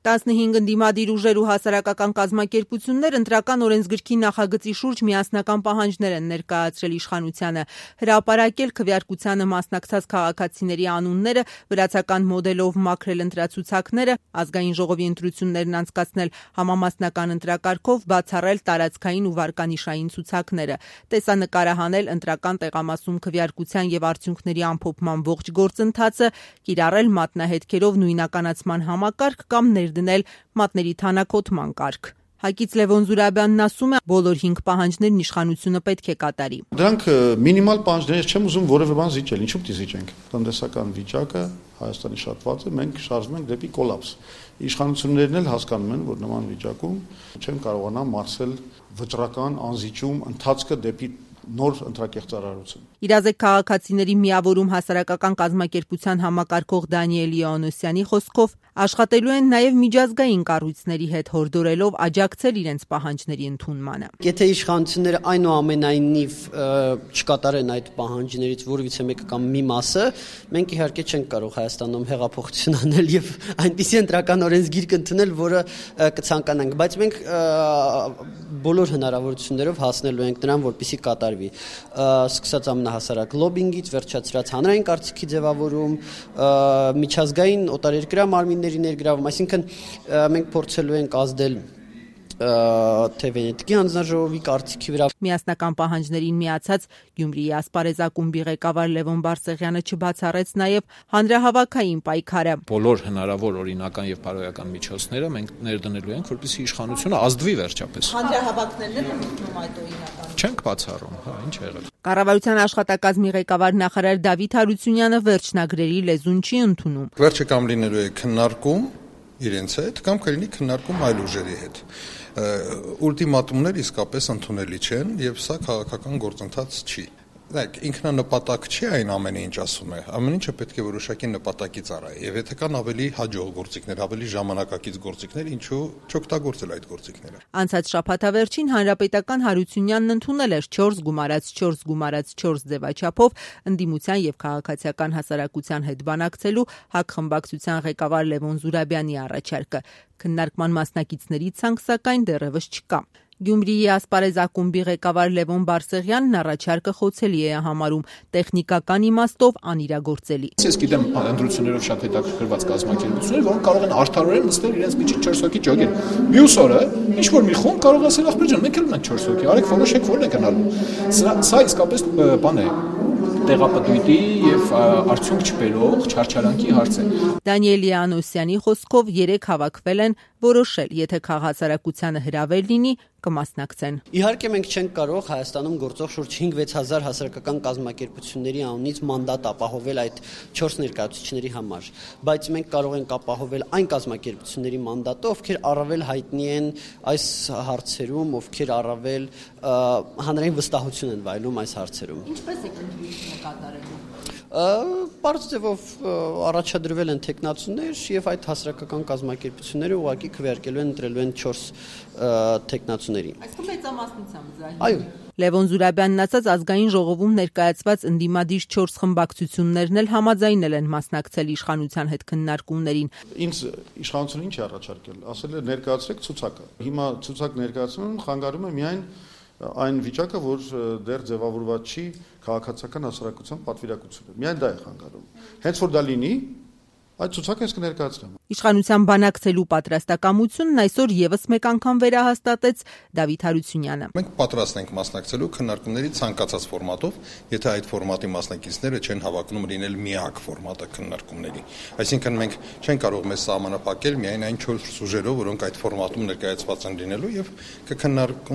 15 ընդդիմադիր ուժեր ու հասարակական կազմակերպություններ ընտրական օրենսգրքի նախագծի շուրջ միասնական պահանջներ են ներկայացրել իշխանությանը, հրապարակել քվեարկությանը մասնակցած քաղաքացիների անունները, վրացական մոդելով մաքրել ընտրացուցակները, ազգային ժողովի ընտրություններն անցկացնել համամասնական ընտրակարգով, բացառել տարածքային ու վարկանիշային ցուցակները, տեսանկարահանել ընտրական տեղամասում քվեարկության եւ արդյունքների ամփոփման ողջ գործընթացը, կիրառել մատնահետքերով նույնականացման համակարգ կամ ներդնել մատների թանաքոտման կարգ։ Հայկից Լևոն Զուրաբյանն ասում է, բոլոր 5 պահանջներն իշխանությունը պետք է կատարի։ Դրանք մինիմալ պահանջներ չեմ ուզում որևէ բան զիջել, ինչու՞ պիտի զիջենք։ Տնտեսական վիճակը Հայաստանի շատ վատ է, մենք շարժվում ենք դեպի կոլապս։ Իշխանություններն էլ հասկանում են, որ նման վիճակում չեն կարողանա մարսել վճռական անզիջում ընթացքը դեպի նոր ընտրակեղծարարություն։ Իրազեկ քաղաքացիների միավորում հասարակական կազմակերպության համակարգող Դանիել Իոաննոսյանի խոսքով աշխատելու են նաև միջազգային կառույցների հետ հորդորելով աջակցել իրենց պահանջների ընդունմանը։ Եթե իշխանությունները այնուամենայնիվ չկատարեն այդ պահանջներից որևիցե մեկը կամ մի մասը, մենք իհարկե չենք կարող Հայաստանում հեղափոխություն անել եւ այնպիսի ընտրական օրենսգիրք ընդունել, որը կցանկանանք, բայց մենք բոլոր հնարավորություններով հասնելու ենք նրան, որպեսզի կատարվի։ Սկսած ամենահասարակ լոբինգից, վերջացրած հանրային կարծիքի ձևավորում, միջազգային օտարերկրյա մարմինների ներգրավում, այսինքն մենք փորձելու ենք ազդել թե Վենետիկի հանձնաժողովի կարծիքի վրա։ Միասնական պահանջներին միացած Գյումրիի ասպարեզակումբի ղեկավար Լևոն Բարսեղյանը չբացառեց նաև հանրահավաքային պայքարը։ Բոլոր հնարավոր օրինական եւ բարոյական միջոցները մենք ներդնելու ենք, որպեսզի իշխանությունը ազդվի վերջապես։ Հանրահավաքներն են ընդունում այդ օրինական։ Չենք բացառում, ինչ է եղել։ Կառավարության աշխատակազմի ղեկավար նախարար Դավիթ Հարությունյանը վերջնագրերի լեզուն չի ընդունում։ Վերջը կամ լինելու է քննարկում իրենց հետ, կամ կլինի քննարկում այլ ուժերի հետ։ Ուլտիմատումներ իսկապես ընդունելի չեն եւ սա քաղաքական գործընթաց չի։ Ինքնանպատակ չի այն ամենը, ինչ ասում է։ Ամեն ինչը պետք է որոշակի նպատակի ծառայի։ Եվ եթե կան ավելի հաջող գործիքներ, ավելի ժամանակակից գործիքներ, ինչու չօգտագործել այդ գործիքները։ Անցած շաբաթավերջին հանրապետական Հարությունյանն ընդունել էր 4+4+4 ձևաչափով ընդդիմության եւ քաղաքացիական հասարակության հետ բանակցելու ՀԱԿ խմբակցության ղեկավար Լևոն Զուրաբյանի առաջարկը։ Քննարկման մասնակիցների ցանկ սակայն դեռևս չկա։ Գյումրիի ասպարեզակումբի ղեկավար Լևոն Բարսեղյանն առաջարկը խոցելի է համարում, տեխնիկական իմաստով անիրագործելի։ Ես գիտեմ ընտրություններով շատ հետաքրքրված կազմակերպություններ, որոնք կարող են արդարորեն նստել իրենց միջի 4 հոգի ջոգել։ Մյուս օրը ինչ որ մի խումբ կարող ասել ախպեր ջան, մենք էլ ունենք 4 հոգի, արեք որոշեք որն է գնալու։ Սա իսկապես բան է տեղապտույտի եւ արդյունք չբերող չարչարանքի հարց է։ Դանիել Իոաննոսյանի խոսքով 3 հավաքվել են որոշել, եթե քաղաքացիակցությանը հրավեր լինի, կմասնակցեն։ Իհարկե մենք չենք կարող Հայաստանում գործող շուրջ 5-6000 հասարակական կազմակերպությունների անունից մանդատ ապահովել այդ 4 ներկայացուցիչների համար, բայց մենք կարող ենք ապահովել այն կազմակերպությունների մանդատը, ովքեր առավել հայտնի են այս հարցերում, ովքեր առավել հանրային վստահություն են վայելում այս հարցերում։ Ինչպես եք ընտրությունը կատարելու։ Պարզ ձևով առաջադրվել են թեկնածուներ եւ այդ հասարակական կազմակերպությունները ուղղակի քվեարկելու են ընտրելու են 4 թեկնածուների։ Այսինքն մեծամասնությամբ զայր։ Այո։ Լևոն Զուրաբյանն ասաց, ազգային ժողովում ներկայացված ընդդիմադիր 4 խմբակցություններն էլ համաձայնել են մասնակցել իշխանության հետ քննարկումներին։ Ինձ իշխանությունը ինչ է առաջարկել, ասել է ներկայացրեք ցուցակը։ Հիմա ցուցակ ներկայացնելուն խանգարում է միայն այն վիճակը, որ դեռ ձևավորված չի քաղաքացիական հասարակության պատվիրակությունը։ Միայն դա է խանգարում։ Հենց որ դա լինի, այդ ցուցակը ես կներկայացնեմ։ Իշխանության բանակցելու պատրաստակամությունն այսօր եւս մեկ անգամ վերահաստատեց Դավիթ Հարությունյանը։ Մենք պատրաստ ենք մասնակցելու քննարկումների ցանկացած ֆորմատով, եթե այդ ֆորմատի մասնակիցները չեն հավակնում լինել միակ ֆորմատը քննարկումների։ Այսինքն մենք չենք կարող մեզ սահմանափակել միայն այն 4 ուժերով, որոնք այդ ֆորմատում ներկայացված են լինելու եւ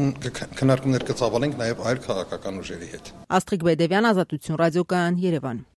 քննարկումներ կցավալենք նաեւ այլ քաղաքական ուժերի հետ։ Աստղիկ Բեդևյան, Ազատություն ռադիոկայան, Երևան։